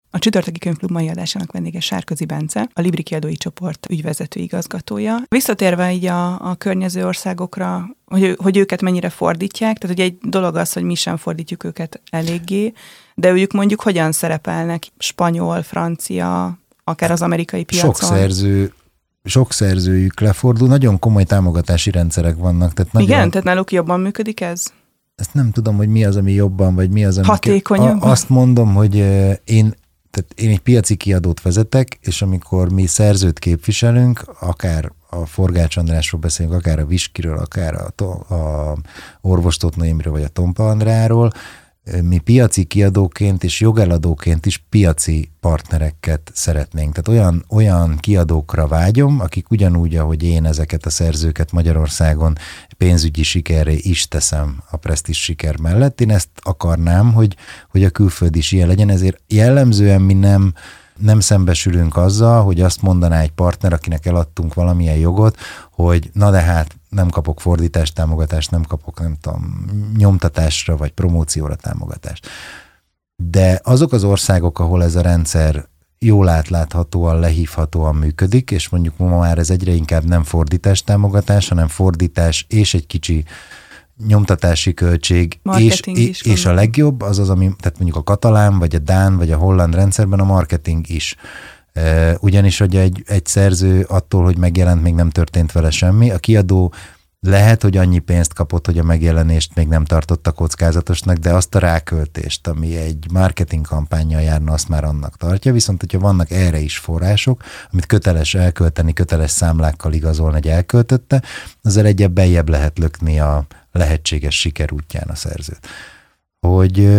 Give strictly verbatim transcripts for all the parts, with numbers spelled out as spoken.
A csütörtöki könyvklub mai adásának vendége Sárközi Bence, a Libri kiadói csoport ügyvezető igazgatója. Visszatérve így a, a környező országokra, hogy, hogy őket mennyire fordítják, tehát ugye egy dolog az, hogy mi sem fordítjuk őket eléggé, de ők mondjuk hogyan szerepelnek spanyol, francia, akár az amerikai piacon? Sok szerző, sok szerzőjük lefordul, nagyon komoly támogatási rendszerek vannak. Tehát nagyon... Igen, tehát náluk jobban működik ez? Ezt nem tudom, hogy mi az, ami jobban, vagy mi az, ami... Hatékonyabban? Azt mondom, hogy én Tehát én egy piaci kiadót vezetek, és amikor mi szerzőt képviselünk, akár a Forgács Andrásról beszélünk, akár a Viskiről, akár a, a Orvos Tóth Noémiről, vagy a Tompa Andráról, mi piaci kiadóként és jogeladóként is piaci partnereket szeretnénk. Tehát olyan, olyan kiadókra vágyom, akik ugyanúgy, ahogy én ezeket a szerzőket Magyarországon pénzügyi sikerre is teszem a presztízs siker mellett. Én ezt akarnám, hogy, hogy a külföld is ilyen legyen, ezért jellemzően mi nem, nem szembesülünk azzal, hogy azt mondaná egy partner, akinek eladtunk valamilyen jogot, hogy na de hát nem kapok fordítást, támogatást, nem kapok, nem tudom, nyomtatásra vagy promócióra támogatást. De azok az országok, ahol ez a rendszer jól átláthatóan, lehívhatóan működik, és mondjuk ma már ez egyre inkább nem fordítás támogatás, hanem fordítás és egy kicsi nyomtatási költség, és, és, és a legjobb az az, ami, tehát mondjuk a katalán, vagy a dán, vagy a holland rendszerben a marketing is. Ugyanis, hogy egy, egy szerző attól, hogy megjelent, még nem történt vele semmi, a kiadó lehet, hogy annyi pénzt kapott, hogy a megjelenést még nem tartotta kockázatosnak, de azt a ráköltést, ami egy marketing kampánnyal járna, azt már annak tartja, viszont hogyha vannak erre is források, amit köteles elkölteni, köteles számlákkal igazolni, hogy elköltötte, azzal egyebb beljebb lehet lökni a lehetséges siker útján a szerzőt. Hogy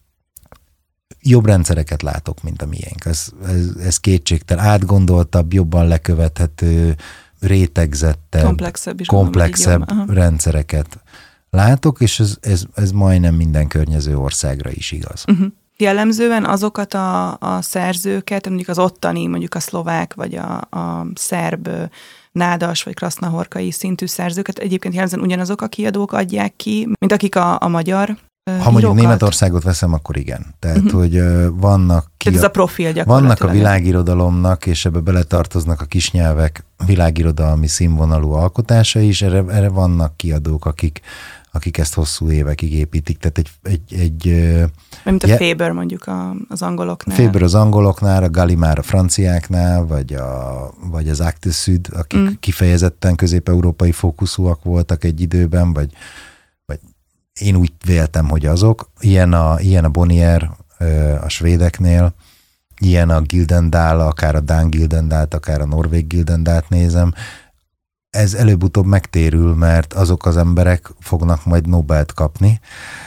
jobb rendszereket látok, mint a miénk. Ez, ez, ez kétségtelen. Átgondoltabb, jobban lekövethető, rétegzettebb, komplexebb, komplexebb rendszereket látok, és ez, ez, ez majdnem minden környező országra is igaz. Uh-huh. Jellemzően azokat a, a szerzőket, mondjuk az ottani, mondjuk a szlovák, vagy a, a szerb, nádas, vagy krasznahorkai szintű szerzőket, egyébként jellemzően ugyanazok a kiadók adják ki, mint akik a, a magyar Ha mondjuk Németországot veszem, akkor igen. Tehát, uh-huh. hogy vannak ki Tehát ez a profil gyakorlatilag. Vannak a világirodalomnak, és ebbe beletartoznak a kisnyelvek világirodalmi színvonalú alkotása is, erre, erre vannak kiadók, akik, akik ezt hosszú évekig építik. Tehát egy... egy, egy mint a je, Faber mondjuk a, az angoloknál. Faber az angoloknál, a Gallimard a franciáknál, vagy, a, vagy az Actes Sud, akik mm. kifejezetten közép-európai fókuszúak voltak egy időben, vagy én úgy véltem, hogy azok. Ilyen a, ilyen a Bonnier a svédeknél, ilyen a Gyldendal, akár a dán Gyldendalt, akár a norvég Gyldendalt nézem. Ez előbb-utóbb megtérül, mert azok az emberek fognak majd Nobelt kapni,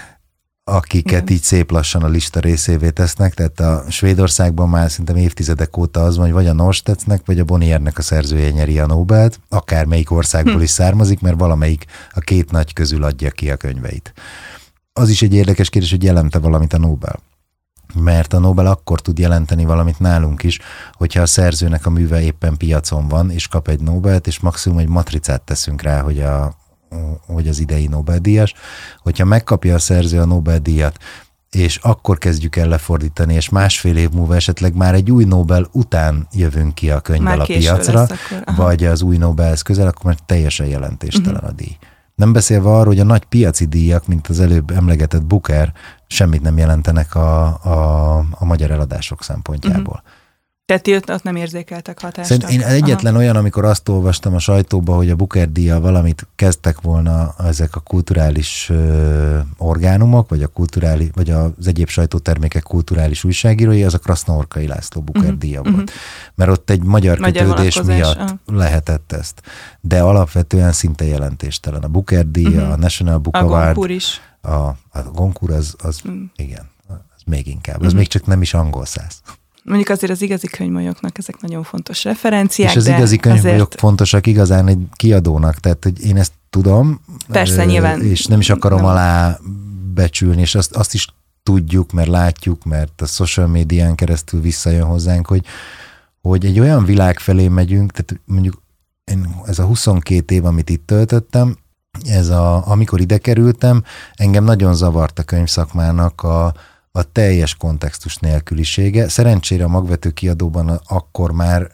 akiket igen. így szép lassan a lista részévé tesznek, tehát a Svédországban már szerintem évtizedek óta az van, hogy vagy a Norstedtnek, vagy a Bonniernek a szerzője nyeri a Nobelt, akár melyik országból hm. is származik, mert valamelyik a két nagy közül adja ki a könyveit. Az is egy érdekes kérdés, hogy jelente valamit a Nobel. Mert a Nobel akkor tud jelenteni valamit nálunk is, hogyha a szerzőnek a műve éppen piacon van, és kap egy Nobelt, és maximum egy matricát teszünk rá, hogy a hogy az idei Nobel-díjas, hogyha megkapja a szerző a Nobel-díjat, és akkor kezdjük el lefordítani, és másfél év múlva esetleg már egy új Nobel után jövünk ki a könyvvel a piacra, vagy az új Nobelhez közel, akkor már teljesen jelentéstelen uh-huh. a díj. Nem beszélve arról, hogy a nagy piaci díjak, mint az előbb emlegetett Booker, semmit nem jelentenek a, a, a magyar eladások szempontjából. Uh-huh. Tehát azt nem érzékeltek hatást. Szerintem én egyetlen Aha. olyan, amikor azt olvastam a sajtóba, hogy a Booker-díjjal valamit kezdtek volna ezek a kulturális uh, orgánumok, vagy, a kulturális, vagy az egyéb sajtótermékek kulturális újságírói, az a Krasznahorkai László Booker-díja uh-huh. volt. Uh-huh. Mert ott egy magyar, magyar kötődés miatt uh-huh. lehetett ezt. De alapvetően szinte jelentéstelen. A Booker-díja, uh-huh. a National Book Award. A Goncourt is. A, a Goncourt az, az uh-huh. igen, az még inkább. Az uh-huh. még csak nem is angol száz. Mondjuk azért az igazi könyvmolyoknak ezek nagyon fontos referenciák. És az igazi könyvmolyok azért... fontosak igazán egy kiadónak, tehát hogy én ezt tudom. Persze, nyilván. És nem is akarom nem. alá becsülni, és azt, azt is tudjuk, mert látjuk, mert a social médián keresztül visszajön hozzánk, hogy, hogy egy olyan világ felé megyünk, tehát mondjuk én, ez a huszonkét év, amit itt töltöttem, ez a, amikor ide kerültem, engem nagyon zavart a könyvszakmának a a teljes kontextus nélkülisége. Szerencsére a Magvető Kiadóban akkor már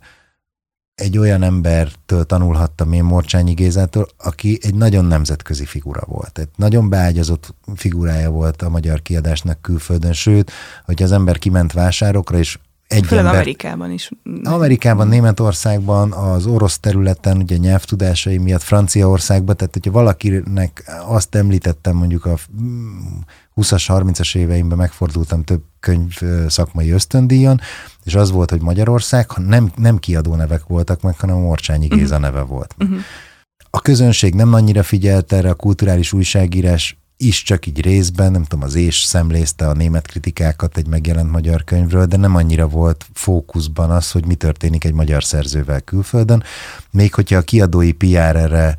egy olyan embertől tanulhattam én, Morcsányi Gézától, aki egy nagyon nemzetközi figura volt. Egy nagyon beágyazott figurája volt a magyar kiadásnak külföldön, sőt, hogy az ember kiment vásárokra, és egy Főleg ember, Amerikában is. Amerikában, Németországban, az orosz területen, ugye nyelvtudásai miatt, Franciaországban, tehát hogyha valakinek azt említettem, mondjuk a húszas, harmincas éveimben megfordultam több könyv szakmai ösztöndíjon, és az volt, hogy Magyarország, ha nem, nem kiadó nevek voltak meg, hanem a Morcsányi Géza uh-huh. neve volt. Uh-huh. A közönség nem annyira figyelt erre, a kulturális újságírás is csak így részben, nem tudom, az És szemlézte a német kritikákat egy megjelent magyar könyvről, de nem annyira volt fókuszban az, hogy mi történik egy magyar szerzővel külföldön. Még hogyha a kiadói pé er erre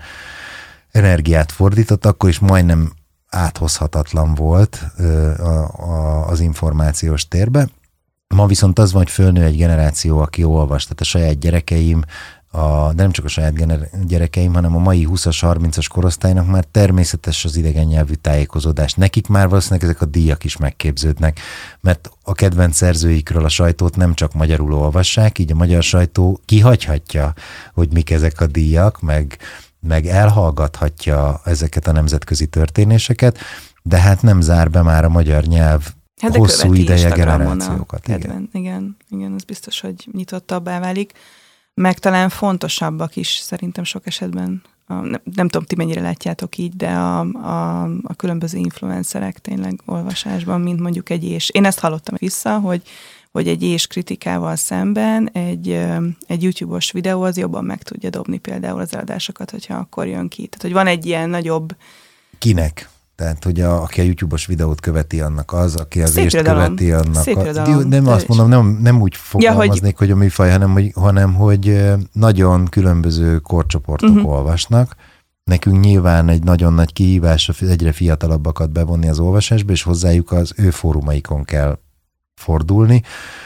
energiát fordított, akkor is majdnem áthozhatatlan volt a, a, az információs térbe. Ma viszont az van, hogy fölnő egy generáció, aki olvas, tehát a saját gyerekeim, a, de nem csak a saját gener- gyerekeim, hanem a mai húszas, harmincas korosztálynak már természetes az idegen nyelvű tájékozódás. Nekik már valószínűleg ezek a díjak is megképződnek, mert a kedvenc szerzőikről a sajtót nem csak magyarul olvassák, így a magyar sajtó kihagyhatja, hogy mik ezek a díjak, meg, meg elhallgathatja ezeket a nemzetközi történéseket, de hát nem zár be már a magyar nyelv hát hosszú ideje generációkat. Igen. igen, igen, ez biztos, hogy nyitottabbá válik. Meg talán fontosabbak is szerintem sok esetben. A, nem, nem tudom, ti mennyire látjátok így, de a, a, a különböző influencerek tényleg olvasásban, mint mondjuk egy És. Én ezt hallottam vissza, hogy, hogy egy És kritikával szemben egy, egy YouTube-os videó az jobban meg tudja dobni például az eladásokat, hogyha akkor jön ki. Tehát, hogy van egy ilyen nagyobb... Kinek? Tehát, hogy a, aki a YouTube-os videót követi, annak az, aki az Ést követi, annak a... Nem azt mondom, nem, nem úgy fogalmaznék, ja, hogy... hogy a műfaj, hanem hogy, hanem, hogy nagyon különböző korcsoportok uh-huh. olvasnak. Nekünk nyilván egy nagyon nagy kihívás egyre fiatalabbakat bevonni az olvasásba, és hozzájuk az ő fórumaikon kell fordulni,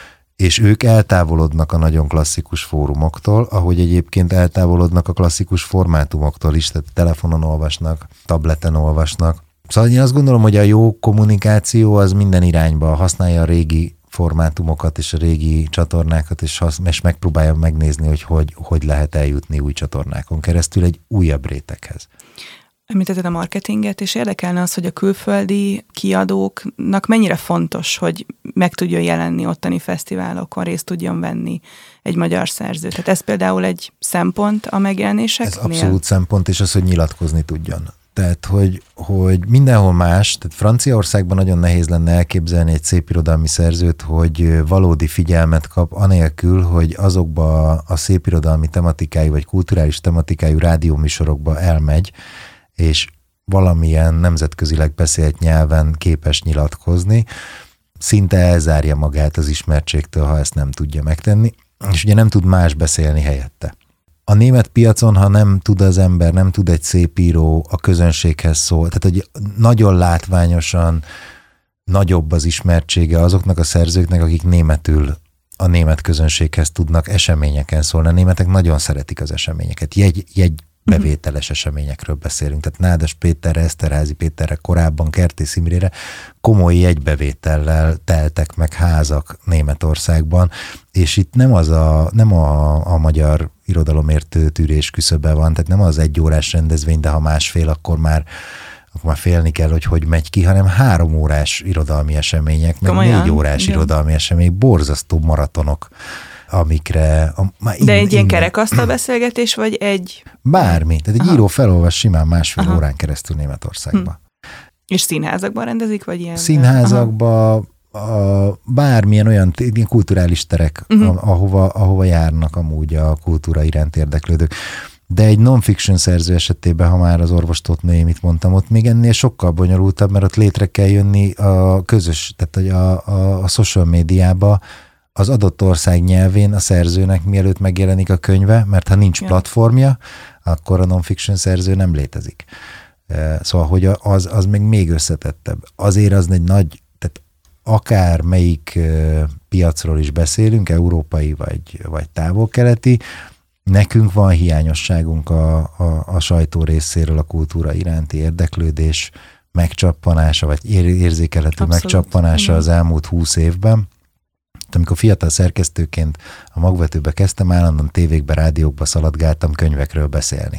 és ők eltávolodnak a nagyon klasszikus fórumoktól, ahogy egyébként eltávolodnak a klasszikus formátumoktól is, tehát telefonon olvasnak, tableten olvasnak. Szóval én azt gondolom, hogy a jó kommunikáció az minden irányba használja a régi formátumokat és a régi csatornákat, és, hasz, és megpróbálja megnézni, hogy, hogy hogy lehet eljutni új csatornákon keresztül egy újabb réteghez. Említetted a marketinget, és érdekelne az, hogy a külföldi kiadóknak mennyire fontos, hogy meg tudjon jelenni ottani fesztiválokon, részt tudjon venni egy magyar szerző. Tehát ez például egy szempont a megjelenéseknél? Ez abszolút szempont, és az, hogy nyilatkozni tudjon. Tehát, hogy, hogy mindenhol más, tehát Franciaországban nagyon nehéz lenne elképzelni egy szépirodalmi szerzőt, hogy valódi figyelmet kap, anélkül, hogy azokba a szépirodalmi tematikájú, vagy kulturális tematikájú rádióműsorokba elmegy, és valamilyen nemzetközileg beszélt nyelven képes nyilatkozni, szinte elzárja magát az ismertségtől, ha ezt nem tudja megtenni, és ugye nem tud más beszélni helyette. A német piacon, ha nem tud az ember, nem tud egy szép író a közönséghez szól, tehát hogy nagyon látványosan nagyobb az ismertsége azoknak a szerzőknek, akik németül a német közönséghez tudnak eseményeken szólni. A németek nagyon szeretik az eseményeket. Jegy, jegy bevételes eseményekről beszélünk. Tehát Nádas Péterre, Eszterházy Péterre, korábban Kertész Imrére komoly jegybevétellel teltek meg házak Németországban, és itt nem az a, nem a, a magyar irodalomértő tűrés küszöbe van, tehát nem az egy órás rendezvény, de ha másfél, akkor már akkor már félni kell, hogy hogy megy ki, hanem három órás irodalmi események, meg Komolyan? négy órás Igen. irodalmi események, borzasztó maratonok, amikre... A, De in, egy ilyen kerekasztal beszélgetés, vagy egy... Bármi. Tehát egy Aha. író felolvas simán másfél Aha. órán keresztül Németországban. Hm. És színházakban rendezik, vagy ilyen? Színházakban, a, bármilyen olyan ilyen kulturális terek, uh-huh. ahova, ahova járnak amúgy a kultúra iránt érdeklődők. De egy non-fiction szerző esetében, ha már az orvostót mit mondtam, ott még ennél sokkal bonyolultabb, mert ott létre kell jönni a közös, tehát a, a, a social médiába, az adott ország nyelvén a szerzőnek, mielőtt megjelenik a könyve, mert ha nincs platformja, akkor a non-fiction szerző nem létezik. Szóval, hogy az, az még még összetettebb. Azért az egy nagy, tehát akár melyik piacról is beszélünk, európai vagy, vagy távol-keleti, nekünk van hiányosságunk a, a, a sajtó részéről a kultúra iránti érdeklődés, megcsappanása, vagy érzékelhető Abszolút. megcsappanása Igen. az elmúlt húsz évben. Amikor fiatal szerkesztőként a magvetőbe kezdtem, állandóan tévékbe, rádiókba szaladgáltam könyvekről beszélni.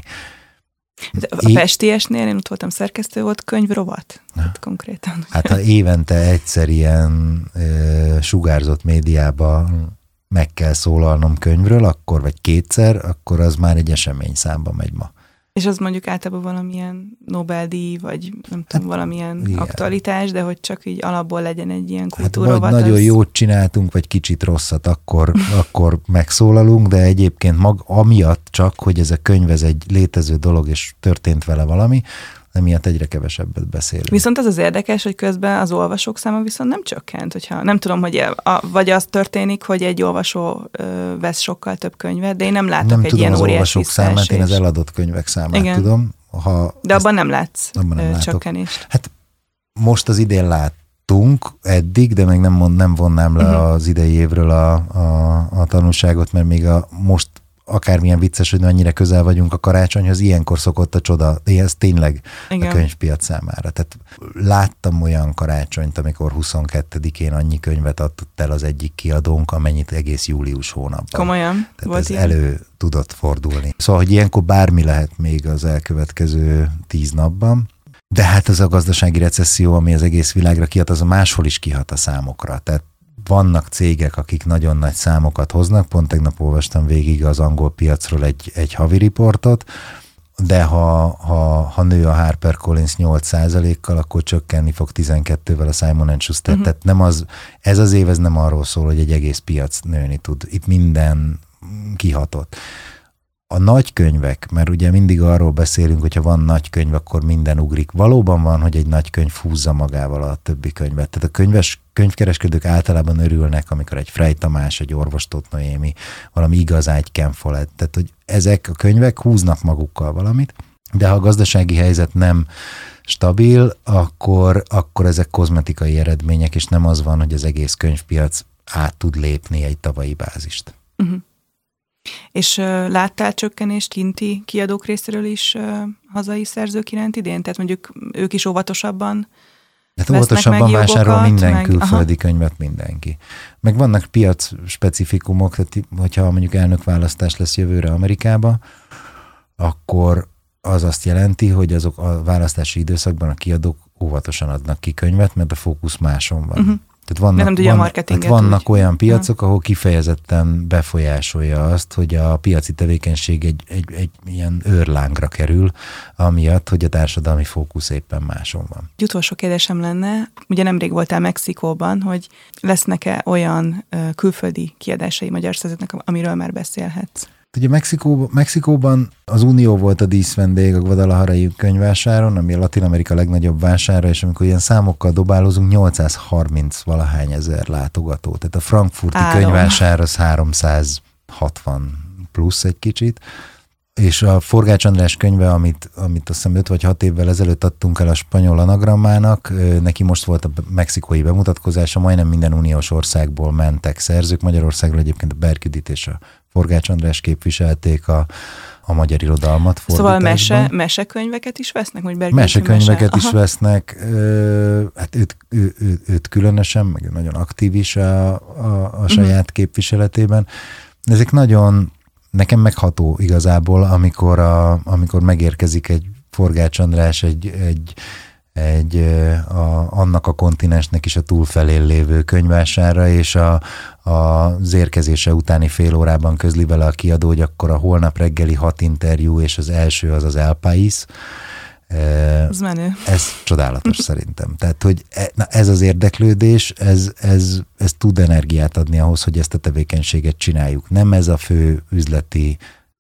A Pestiesnél én ott voltam szerkesztő, volt könyvrovat? Hát konkrétan. Hát ha évente egyszer ilyen e, sugárzott médiában meg kell szólalnom könyvről, akkor vagy kétszer, akkor az már egy esemény számba megy ma. És az mondjuk általában valamilyen Nobel-díj, vagy nem tudom, hát, valamilyen igen. aktualitás, de hogy csak így alapból legyen egy ilyen kultúrovat. Hát vagy nagyon az... jót csináltunk, vagy kicsit rosszat, akkor, akkor megszólalunk, de egyébként mag, amiatt csak, hogy ez a könyv ez egy létező dolog, és történt vele valami, emiatt egyre kevesebbet beszélünk. Viszont az az érdekes, hogy közben az olvasók száma viszont nem csökkent, hogyha nem tudom, hogy a, vagy az történik, hogy egy olvasó ö, vesz sokkal több könyvet, de én nem látok nem egy ilyen óriási visszaesést. Nem tudom az olvasók számát, én az eladott könyvek számát Igen. tudom. Ha de abban nem látsz abban nem csökkenést. Hát most az idén láttunk eddig, de még nem, mond, nem vonnám le uh-huh. az idei évről a, a, a tanulságot, mert még a most akármilyen vicces, hogy mennyire közel vagyunk a karácsonyhoz, ilyenkor szokott a csoda, ez tényleg Igen. a könyvpiac számára. Tehát láttam olyan karácsonyt, amikor huszonkettedikén annyi könyvet adott el az egyik kiadónk, amennyit egész július hónapban. Komolyan? Tehát Volt ez ilyen? elő tudott fordulni. Szóval, hogy ilyenkor bármi lehet még az elkövetkező tíz napban, de hát az a gazdasági recesszió, ami az egész világra kihat, az a máshol is kihat a számokra. Tehát vannak cégek, akik nagyon nagy számokat hoznak, pont tegnap olvastam végig az angol piacról egy, egy havi riportot, de ha, ha, ha nő a HarperCollins nyolc százalékkal, akkor csökkenni fog tizenkettővel a Simon and Schuster. Uh-huh. Tehát nem az, ez az év ez nem arról szól, hogy egy egész piac nőni tud. Itt minden kihatott. A nagy könyvek, mert ugye mindig arról beszélünk, hogyha van nagy könyv, akkor minden ugrik. Valóban van, hogy egy nagy könyv húzza magával a többi könyvet. Tehát a könyves, könyvkereskedők általában örülnek, amikor egy Frey Tamás, egy Orvos Tóth Noémi, valami igazán egy Ken Follett. Tehát, hogy ezek a könyvek húznak magukkal valamit, de ha a gazdasági helyzet nem stabil, akkor, akkor ezek kozmetikai eredmények, és nem az van, hogy az egész könyvpiac át tud lépni egy tavalyi bázist. Uh-huh. És uh, láttál csökkenést kinti kiadók részéről is uh, hazai szerzők iránt idén? Tehát mondjuk ők is óvatosabban hát óvatosabban vásárol minden meg... külföldi Aha. könyvet mindenki. Meg vannak piac specifikumok, tehát hogyha mondjuk elnökválasztás lesz jövőre Amerikába, akkor az azt jelenti, hogy azok a választási időszakban a kiadók óvatosan adnak ki könyvet, mert a fókusz máson van. Uh-huh. Tehát vannak, nem van, tehát vannak olyan piacok, ahol kifejezetten befolyásolja azt, hogy a piaci tevékenység egy, egy, egy ilyen őrlángra kerül, amiatt, hogy a társadalmi fókusz éppen máson van. Egy utolsó kérdésem lenne, ugye nemrég voltál Mexikóban, hogy lesznek-e olyan uh, külföldi kiadásai magyar szerzőknek, amiről már beszélhetsz? Ugye Mexikó, Mexikóban az Unió volt a díszvendég a Guadalajarai könyvvásáron, ami a Latin-Amerika legnagyobb vására, és amikor ilyen számokkal dobálozunk, nyolcszázharminc valahány ezer látogató. Tehát a frankfurti Álom. könyvvásár az háromszázhatvan plusz egy kicsit, és a Forgács András könyve, amit, amit azt hiszem öt vagy hat évvel ezelőtt adtunk el a spanyol anagrammának, neki most volt a mexikói bemutatkozása, majdnem minden uniós országból mentek szerzők, Magyarországról egyébként a Berküdit és a Forgács András képviselték a, a magyar irodalmat fordításban. Szóval mese, mesekönyveket is vesznek? Mesekönyveket mese? is vesznek, ö, hát őt, ő, ő, őt különösen, meg nagyon aktív is a, a, a saját uh-huh. képviseletében. Ezek nagyon, nekem megható igazából, amikor, a, amikor megérkezik egy Forgács András egy, egy egy a, annak a kontinensnek is a túlfelén lévő könyvvására, és a, a, az érkezése utáni fél órában közli vele a kiadó, hogy akkor a holnap reggeli hat interjú, és az első az az El País. Ez menő. Ez csodálatos szerintem. Tehát, hogy na, ez az érdeklődés, ez, ez, ez tud energiát adni ahhoz, hogy ezt a tevékenységet csináljuk. Nem ez a fő üzleti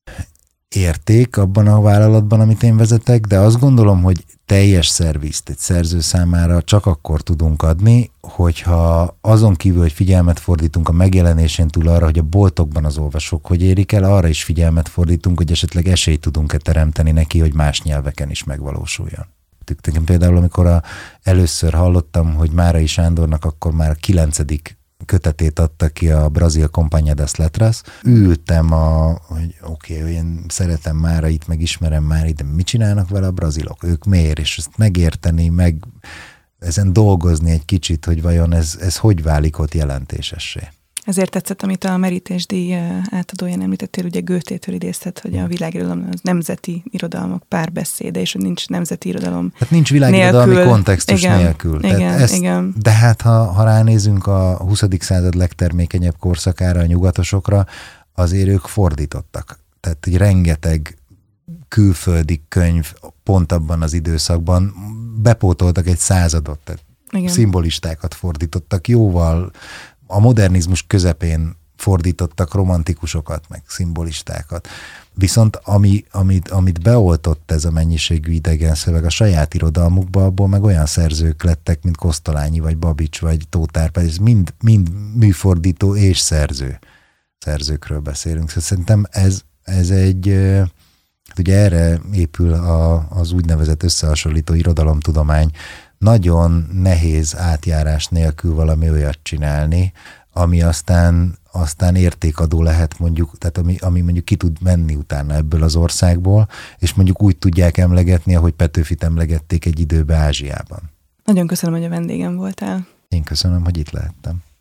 érték abban a vállalatban, amit én vezetek, de azt gondolom, hogy teljes szervizt egy szerző számára csak akkor tudunk adni, hogyha azon kívül, hogy figyelmet fordítunk a megjelenésén túl arra, hogy a boltokban az olvasók hogy érik el, arra is figyelmet fordítunk, hogy esetleg esélyt tudunk-e teremteni neki, hogy más nyelveken is megvalósuljon. Például, amikor a, először hallottam, hogy Márai Sándornak akkor már a kilencedik kötetét adta ki a Brazil Companhia das Letras. Ültem, a, hogy oké, okay, én szeretem Márait, meg ismerem Márait, de mit csinálnak vele a brazilok? Ők miért? És ezt megérteni, meg ezen dolgozni egy kicsit, hogy vajon ez, ez hogy válik ott jelentésessé. Ezért tetszett, amit a Merítés-díj átadóján említettél, ugye Goethe-től idézted, hogy a világirodalom az nemzeti irodalmak párbeszéde, és hogy nincs nemzeti irodalom Hát nincs világirodalmi nélkül. kontextus igen, nélkül. Igen, Tehát ezt, igen. De hát, ha, ha ránézünk a huszadik század legtermékenyebb korszakára, a nyugatosokra, azért ők fordítottak. Tehát, hogy rengeteg külföldi könyv pont abban az időszakban bepótoltak egy századot, tehát igen. Szimbolistákat fordítottak jóval, a modernizmus közepén fordítottak romantikusokat, meg szimbolistákat. Viszont ami, amit, amit beoltott ez a mennyiségű idegen szöveg a saját irodalmukba, abból meg olyan szerzők lettek, mint Kosztolányi, vagy Babics, vagy Tóth Árpád, ez mind, mind műfordító és szerző. Szerzőkről beszélünk. Szóval szerintem ez, ez egy, ugye erre épül a, az úgynevezett összehasonlító irodalomtudomány. Nagyon nehéz átjárás nélkül valami olyat csinálni, ami aztán, aztán értékadó lehet mondjuk, tehát ami, ami mondjuk ki tud menni utána ebből az országból, és mondjuk úgy tudják emlegetni, ahogy Petőfit emlegették egy időben Ázsiában. Nagyon köszönöm, hogy a vendégem voltál. Én köszönöm, hogy itt lehettem.